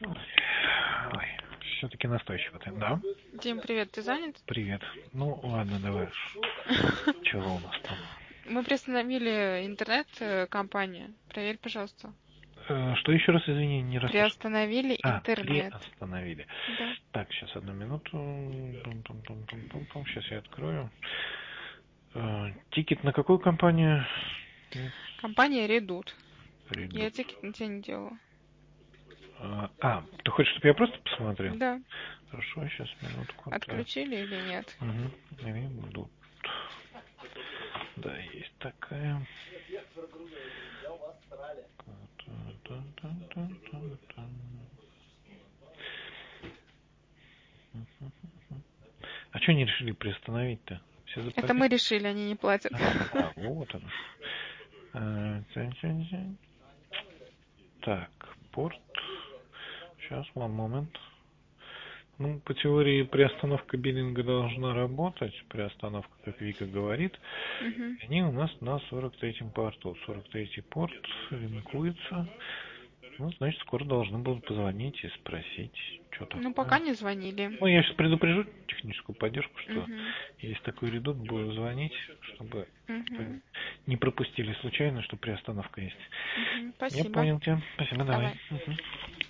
Ой, все-таки настойчиво ты, да? Дим, привет, ты занят? Привет. Ну, ладно, давай. Чего у нас там? Мы приостановили интернет-компанию. Проверь, пожалуйста. Что еще раз, извини, не расслышал? Приостановили интернет. Приостановили. Да. Так, сейчас, одну минуту. Сейчас я открою. Тикет на какую компанию? Компания Редут. Redux. Я тикет на тебя не делала. Ты хочешь, чтобы я просто посмотрел? Да. Хорошо, сейчас, минутку. Отключили или нет? Угу. Redux. Да, есть такая. А что они решили приостановить-то? Все Это мы решили, они не платят. Вот оно. Так, порт. Сейчас, one moment. Ну, по теории, приостановка биллинга должна работать. Приостановка, как Вика говорит. Они у нас на 43-м порту. 43-й порт ринкуется. Ну, значит, скоро должны будут позвонить и спросить, что такое. Ну, пока не звонили. Ну, я сейчас предупрежу техническую поддержку, что есть такой редут, буду звонить, чтобы не пропустили случайно, что приостановка есть. Спасибо. Я понял тебя. Спасибо, давай. Давай.